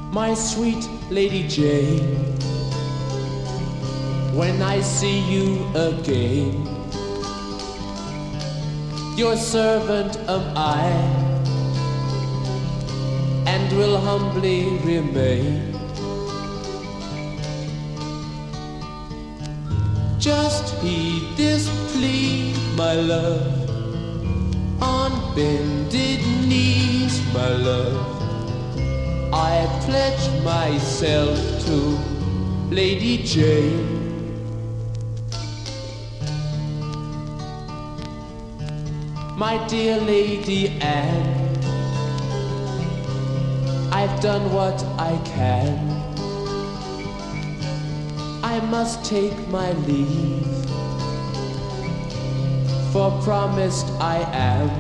My sweet Lady Jane, when I see you again, your servant am I, and will humbly remain. Just heed this plea, my love, on bended knees, my love. I pledge myself to Lady Jane. My dear Lady Anne, I've done what I can. I must take my leave, for promised I am.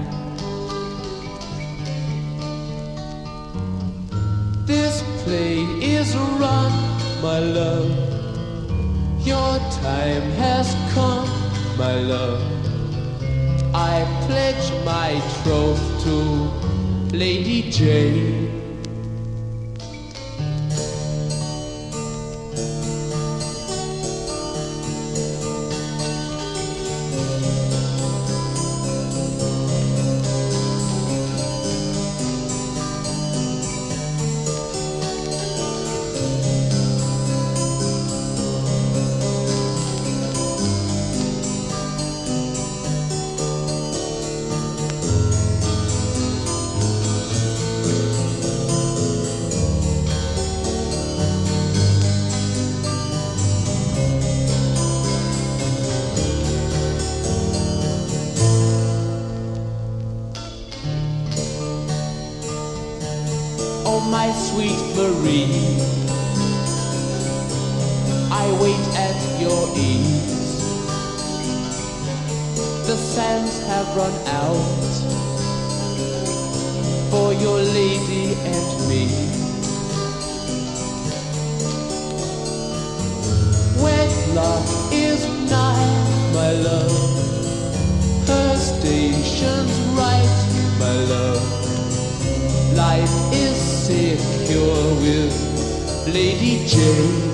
This play is run, my love. Your time has come, my love. I pledge my troth to Lady Jane. Oh, my sweet Marie, I wait at your ease. The sands have run out for your lady and me. Wedlock is nigh, my love. Her station's right, my love. Life is secure with Lady Jane.